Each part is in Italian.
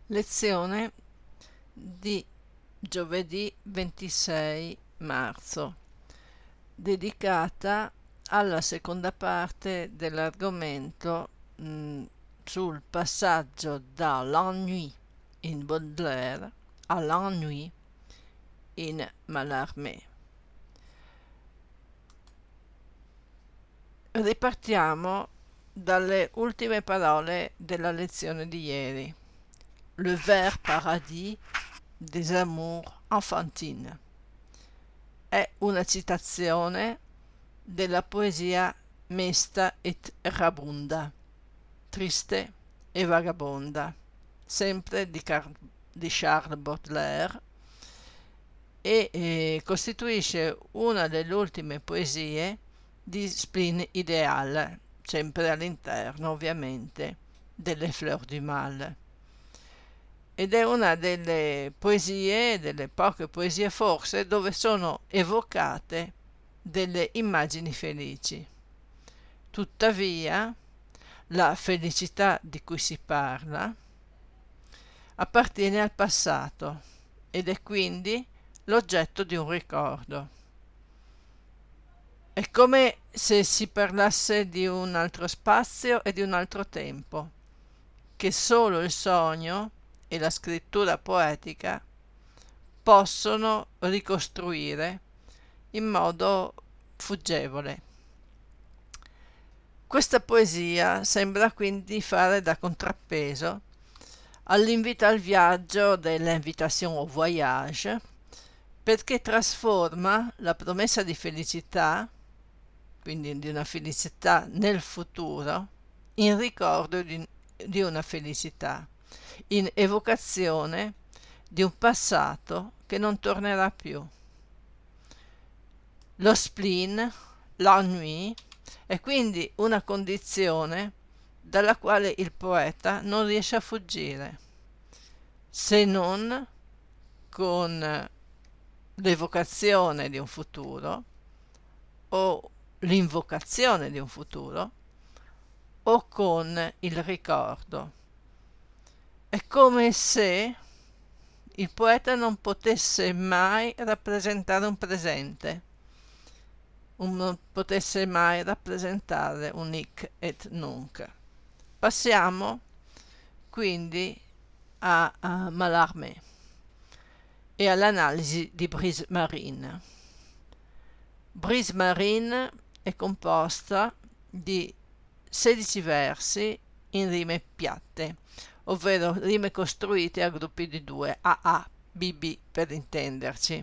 Lezione di giovedì 26 marzo, dedicata alla seconda parte dell'argomento sul passaggio da l'ennui in Baudelaire all'ennui in Mallarmé. Ripartiamo dalle ultime parole della lezione di ieri. Le vert paradis des amours enfantines. È una citazione della poesia mesta et errabunda, triste e vagabonda, sempre di Charles Baudelaire, e costituisce una delle ultime poesie di Spleen Ideal, sempre all'interno ovviamente delle Fleurs du Mal. Ed è una delle poche poesie forse, dove sono evocate delle immagini felici. Tuttavia, la felicità di cui si parla appartiene al passato ed è quindi l'oggetto di un ricordo. È come se si parlasse di un altro spazio e di un altro tempo, che solo il sogno e la scrittura poetica possono ricostruire in modo fuggevole. Questa poesia sembra quindi fare da contrappeso all'invito al viaggio dell'invitation au voyage, perché trasforma la promessa di felicità, quindi di una felicità nel futuro, in ricordo di una felicità, in evocazione di un passato che non tornerà più. Lo spleen, l'ennui, è quindi una condizione dalla quale il poeta non riesce a fuggire, se non con l'evocazione di un futuro o l'invocazione di un futuro o con il ricordo. È come se il poeta non potesse mai rappresentare un presente, non potesse mai rappresentare un hic et nunc. Passiamo quindi a Mallarmé e all'analisi di Brice Marine. Brice Marine è composta di 16 versi in rime piatte, ovvero rime costruite a gruppi di 2, AA, BB per intenderci.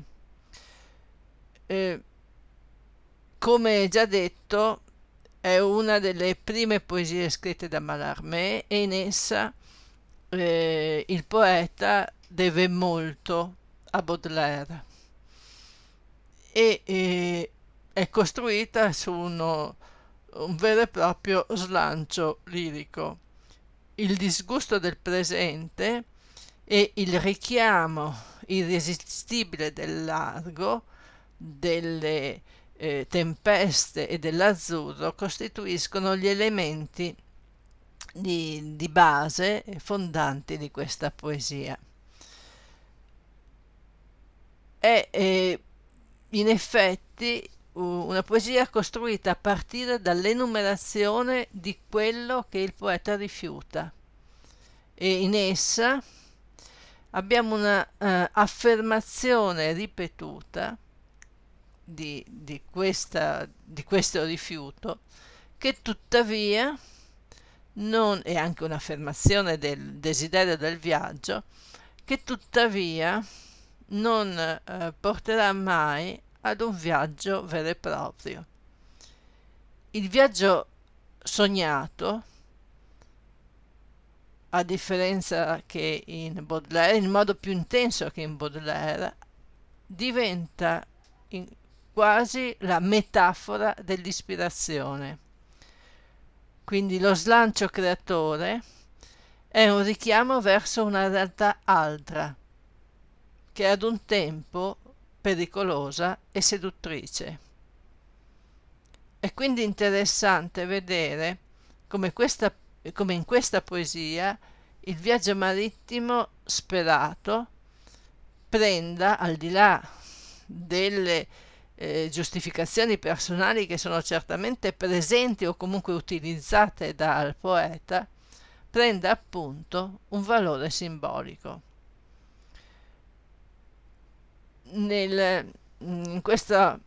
Come già detto, è una delle prime poesie scritte da Mallarmé e in essa il poeta deve molto a Baudelaire e è costruita su un vero e proprio slancio lirico. Il disgusto del presente e il richiamo irresistibile del largo, delle tempeste e dell'azzurro costituiscono gli elementi di base fondanti di questa poesia. È in effetti una poesia costruita a partire dall'enumerazione di quello che il poeta rifiuta, e in essa abbiamo una affermazione ripetuta di questo rifiuto, che tuttavia non è anche un'affermazione del desiderio del viaggio, che tuttavia non porterà mai ad un viaggio vero e proprio. Il viaggio sognato, a differenza che in Baudelaire, in modo più intenso che in Baudelaire, diventa quasi la metafora dell'ispirazione. Quindi lo slancio creatore è un richiamo verso una realtà altra, che ad un tempo pericolosa e seduttrice. È quindi interessante vedere come in questa poesia il viaggio marittimo sperato prenda, al di là delle giustificazioni personali che sono certamente presenti o comunque utilizzate dal poeta, prenda appunto un valore simbolico. In questa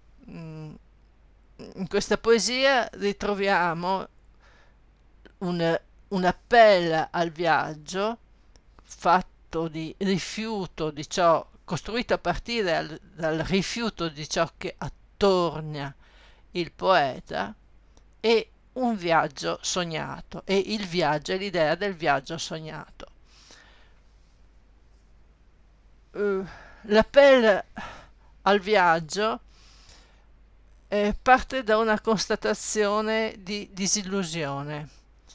poesia ritroviamo un appello al viaggio fatto di rifiuto di ciò, costruito a partire dal rifiuto di ciò che attorna il poeta, e un viaggio sognato, e il viaggio è l'idea del viaggio sognato. L'appello al viaggio parte da una constatazione di disillusione.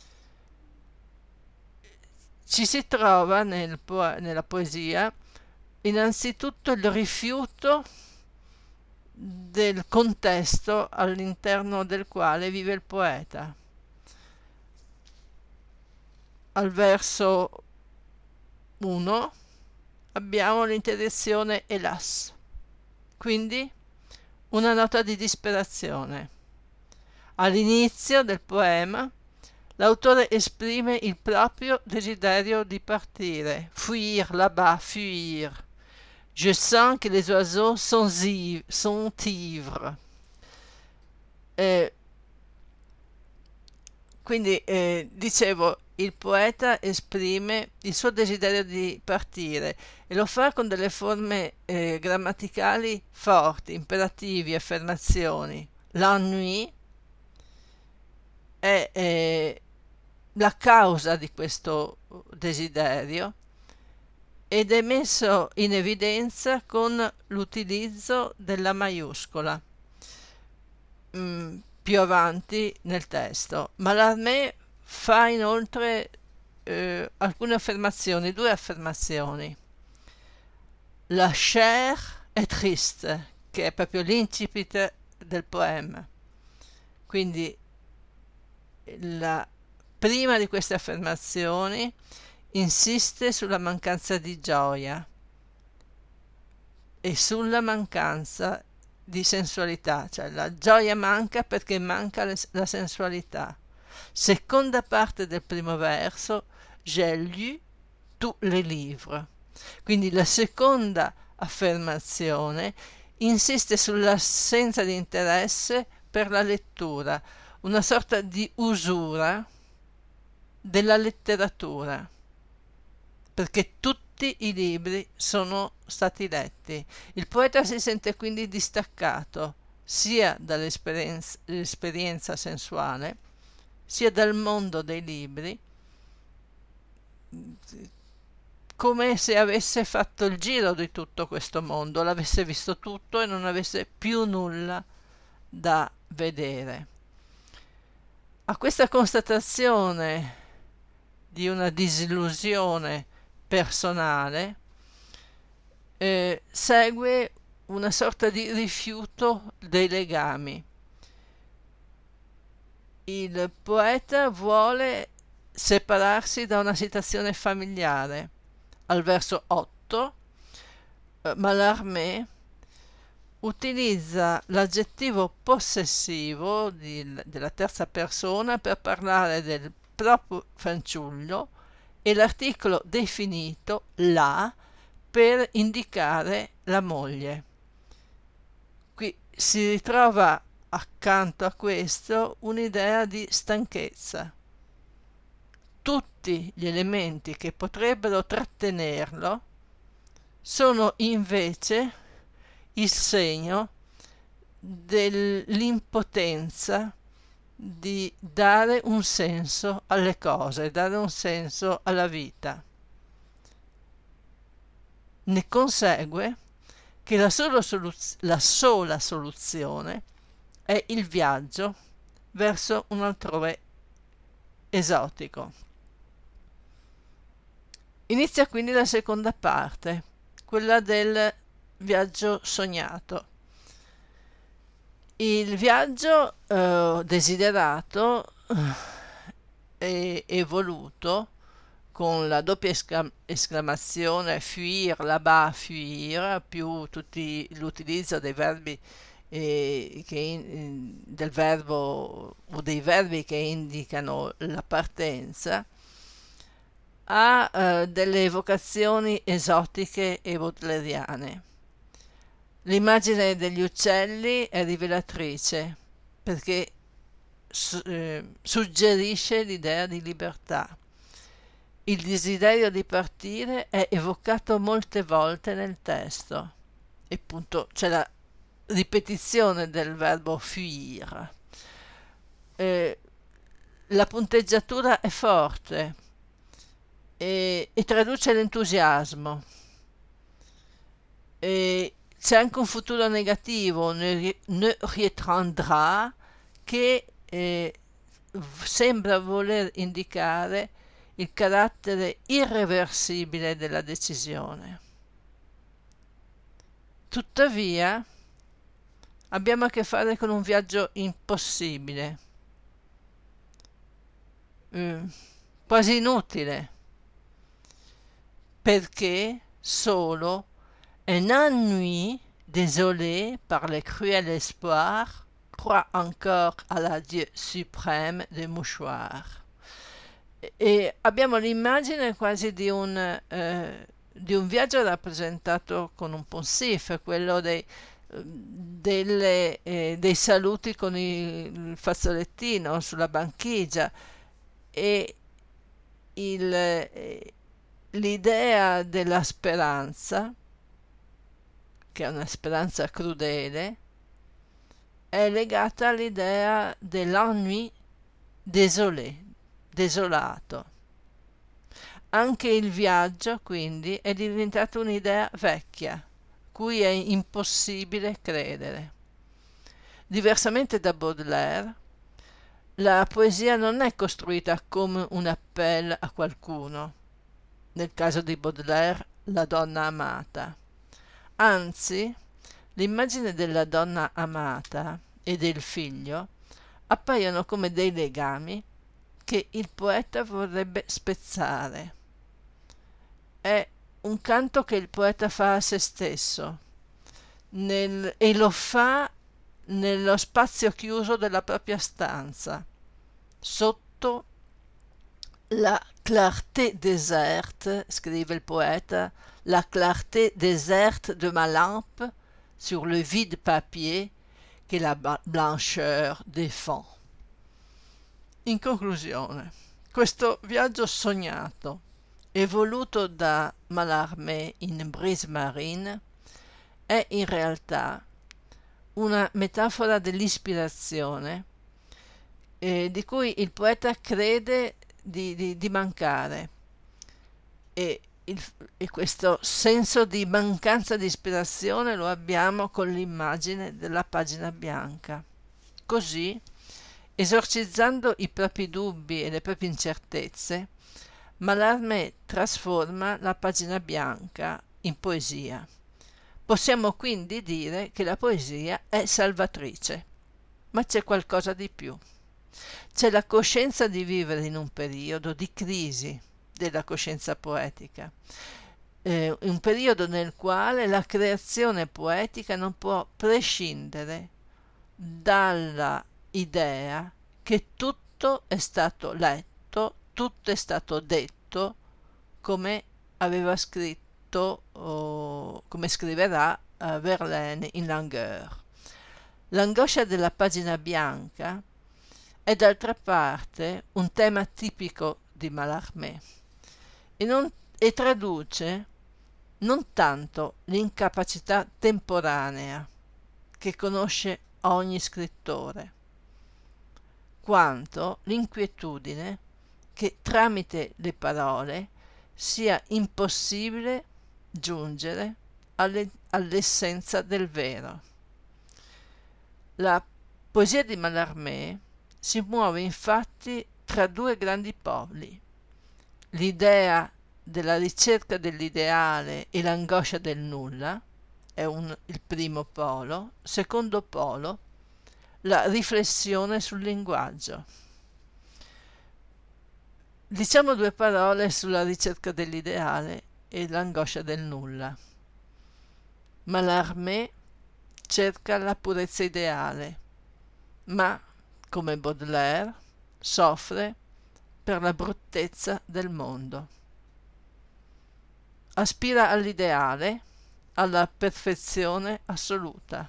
Ci si trova nella poesia innanzitutto il rifiuto del contesto all'interno del quale vive il poeta. Al verso 1 abbiamo l'interruzione hélas, quindi una nota di disperazione. All'inizio del poema l'autore esprime il proprio desiderio di partire. Fuir là-bas, fuir. Je sens que les oiseaux sont ivres. Quindi dicevo, il poeta esprime il suo desiderio di partire e lo fa con delle forme grammaticali forti, imperativi, affermazioni. L'ennui è la causa di questo desiderio ed è messo in evidenza con l'utilizzo della maiuscola più avanti nel testo. Mallarmé fa inoltre alcune affermazioni, due affermazioni. La chair è triste, che è proprio l'incipit del poema. Quindi la prima di queste affermazioni insiste sulla mancanza di gioia e sulla mancanza di sensualità, cioè la gioia manca perché manca la sensualità. Seconda parte del primo verso, j'ai lu tous les livres. Quindi la seconda affermazione insiste sull'assenza di interesse per la lettura, una sorta di usura della letteratura, perché tutti i libri sono stati letti. Il poeta si sente quindi distaccato sia dall'esperienza sensuale, sia dal mondo dei libri, come se avesse fatto il giro di tutto questo mondo, l'avesse visto tutto e non avesse più nulla da vedere. A questa constatazione di una disillusione personale segue una sorta di rifiuto dei legami. Il poeta vuole separarsi da una situazione familiare. Al verso 8 Mallarmé utilizza l'aggettivo possessivo della terza persona per parlare del proprio fanciullo e l'articolo definito là per indicare la moglie. Qui si ritrova accanto a questo un'idea di stanchezza. Tutti gli elementi che potrebbero trattenerlo sono invece il segno dell'impotenza di dare un senso alle cose, dare un senso alla vita. Ne consegue che la sola soluzione è il viaggio verso un altrove esotico. Inizia quindi la seconda parte, quella del viaggio sognato. Il viaggio desiderato e voluto con la doppia esclamazione fuir, là-bas, fuir, più l'utilizzo dei verbi del verbo o dei verbi che indicano la partenza, ha delle evocazioni esotiche e baudelariane. L'immagine degli uccelli è rivelatrice perché suggerisce l'idea di libertà. Il desiderio di partire è evocato molte volte nel testo e appunto c'è la ripetizione del verbo fuir. La punteggiatura è forte e traduce l'entusiasmo. C'è anche un futuro negativo, ne ritrandrà, che sembra voler indicare il carattere irreversibile della decisione. Tuttavia, abbiamo a che fare con un viaggio impossibile, quasi inutile, perché solo un ennui désolé par le cruel espoir croit encore à l'adieu suprême des mouchoirs. E abbiamo l'immagine quasi di un viaggio rappresentato con un poncif, quello dei saluti con il fazzolettino sulla banchigia, e l'idea della speranza, che è una speranza crudele, è legata all'idea dell'ennui désolé, desolato. Anche il viaggio, quindi, è diventato un'idea vecchia, cui è impossibile credere. Diversamente da Baudelaire, la poesia non è costruita come un appello a qualcuno, nel caso di Baudelaire, la donna amata. Anzi, l'immagine della donna amata e del figlio appaiono come dei legami che il poeta vorrebbe spezzare. È un canto che il poeta fa a se stesso e lo fa nello spazio chiuso della propria stanza, sotto la clarté déserte, scrive il poeta, la clarté déserte de ma lampe sur le vide papier che la blancheur défend. In conclusione, questo viaggio sognato e voluto da Mallarmé in Brise Marine è in realtà una metafora dell'ispirazione di cui il poeta crede di mancare, e questo senso di mancanza di ispirazione lo abbiamo con l'immagine della pagina bianca. Così, esorcizzando i propri dubbi e le proprie incertezze, Mallarmé trasforma la pagina bianca in poesia. Possiamo quindi dire che la poesia è salvatrice, ma c'è qualcosa di più. C'è la coscienza di vivere in un periodo di crisi della coscienza poetica, un periodo nel quale la creazione poetica non può prescindere dalla idea che tutto è stato letto, tutto è stato detto, come aveva scritto come scriverà Verlaine in Langueur. L'angoscia della pagina bianca è d'altra parte un tema tipico di Mallarmé e traduce non tanto l'incapacità temporanea che conosce ogni scrittore, quanto l'inquietudine che tramite le parole sia impossibile giungere all'essenza del vero. La poesia di Mallarmé si muove infatti tra due grandi poli: l'idea della ricerca dell'ideale e l'angoscia del nulla è il primo polo, secondo polo la riflessione sul linguaggio. Diciamo due parole sulla ricerca dell'ideale e l'angoscia del nulla. Mallarmé cerca la purezza ideale, ma, come Baudelaire, soffre per la bruttezza del mondo. Aspira all'ideale, alla perfezione assoluta.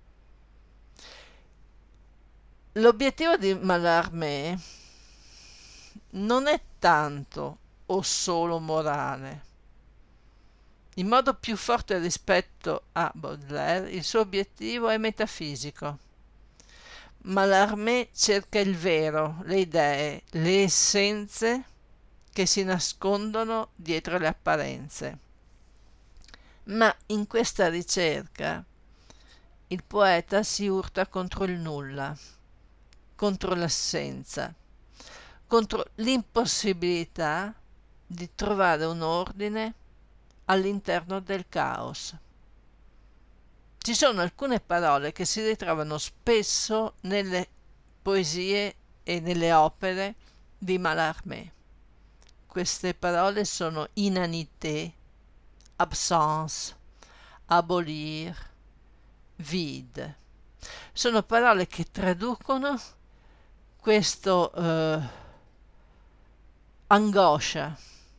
L'obiettivo di Mallarmé non è tanto o solo morale. In modo più forte rispetto a Baudelaire, il suo obiettivo è metafisico. Mallarmé cerca il vero, le idee, le essenze che si nascondono dietro le apparenze. Ma in questa ricerca il poeta si urta contro il nulla, contro l'assenza, contro l'impossibilità di trovare un ordine all'interno del caos. Ci sono alcune parole che si ritrovano spesso nelle poesie e nelle opere di Mallarmé. Queste parole sono inanité, absence, abolir, vide. Sono parole che traducono questo angoscia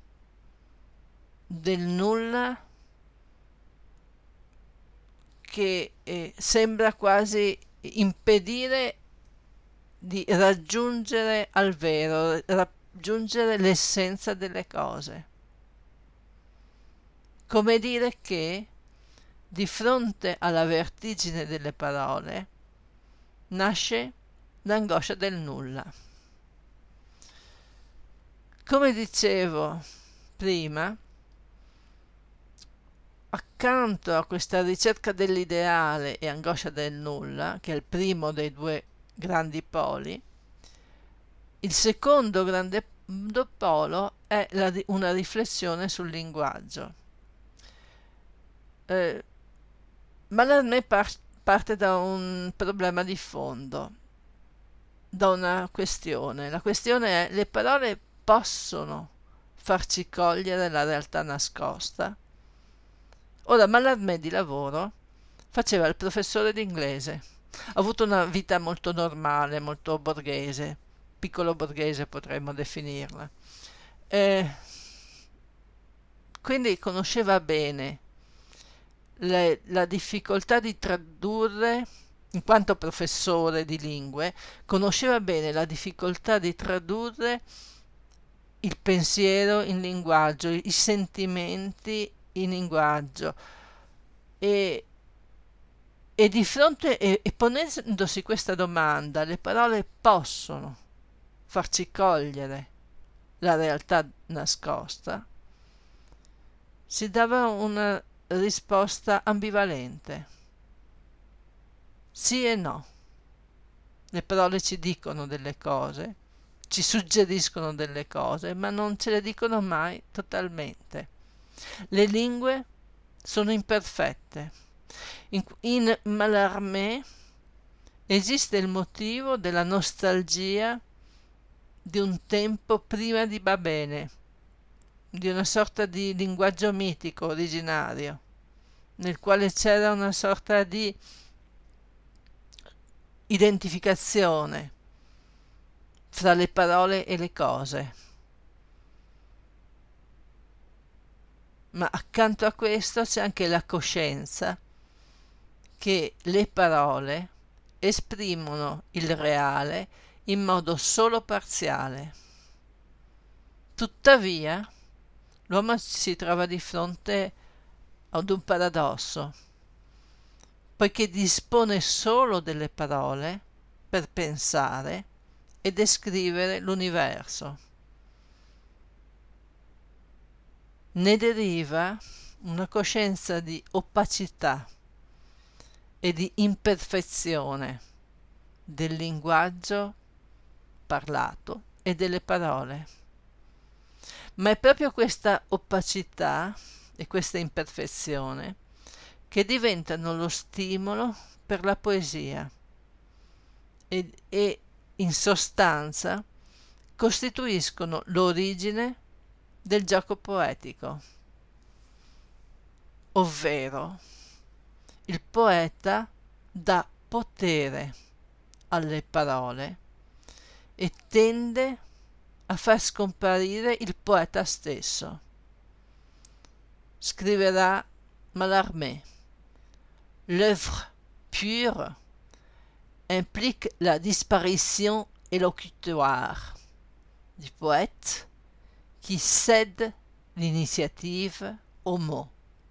del nulla che sembra quasi impedire di raggiungere al vero, raggiungere l'essenza delle cose. Come dire che di fronte alla vertigine delle parole nasce l'angoscia del nulla. Come dicevo prima, accanto a questa ricerca dell'ideale e angoscia del nulla, che è il primo dei due grandi poli, il secondo grande polo è una riflessione sul linguaggio. Mallarmé parte da un problema di fondo, da una questione. La questione è: le parole possono farci cogliere la realtà nascosta? Ora, Mallarmé di lavoro faceva il professore d'inglese. Ha avuto una vita molto normale, molto borghese, piccolo borghese potremmo definirla. Quindi conosceva bene la difficoltà di tradurre, in quanto professore di lingue, conosceva bene la difficoltà di tradurre il pensiero in linguaggio, i sentimenti in linguaggio, e di fronte e ponendosi questa domanda: le parole possono farci cogliere la realtà nascosta? Si dava una risposta ambivalente, sì e no. Le parole ci dicono delle cose, ci suggeriscono delle cose, ma non ce le dicono mai totalmente. Le lingue sono imperfette. In Mallarmé esiste il motivo della nostalgia di un tempo prima di Babele, di una sorta di linguaggio mitico originario, nel quale c'era una sorta di identificazione fra le parole e le cose. Ma accanto a questo c'è anche la coscienza che le parole esprimono il reale in modo solo parziale. Tuttavia, l'uomo si trova di fronte ad un paradosso, poiché dispone solo delle parole per pensare e descrivere l'universo. Ne deriva una coscienza di opacità e di imperfezione del linguaggio parlato e delle parole. Ma è proprio questa opacità e questa imperfezione che diventano lo stimolo per la poesia e in sostanza costituiscono l'origine del gioco poetico, ovvero il poeta dà potere alle parole e tende a far scomparire il poeta stesso. Scriverà Mallarmé: l'œuvre pure implique la disparition élocutoire du poète qui cède l'initiative au mot.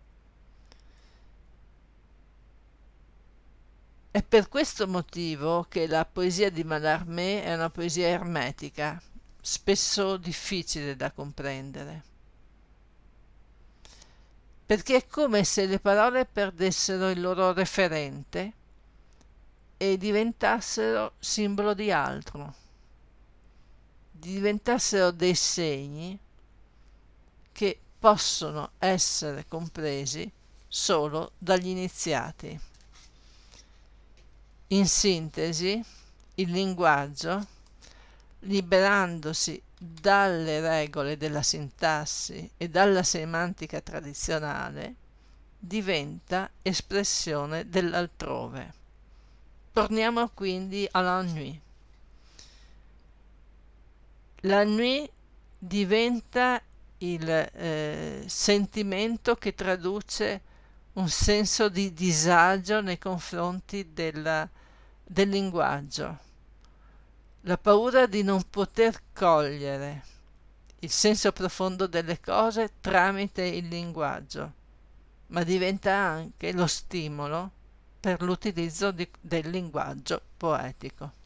È per questo motivo che la poesia di Mallarmé è una poesia ermetica, spesso difficile da comprendere, perché è come se le parole perdessero il loro referente e diventassero simbolo di altro, diventassero dei segni che possono essere compresi solo dagli iniziati. In sintesi, il linguaggio, liberandosi dalle regole della sintassi e dalla semantica tradizionale, diventa espressione dell'altrove. Torniamo quindi all'ennui. L'ennui diventa il sentimento che traduce un senso di disagio nei confronti del linguaggio, la paura di non poter cogliere il senso profondo delle cose tramite il linguaggio, ma diventa anche lo stimolo per l'utilizzo del linguaggio poetico.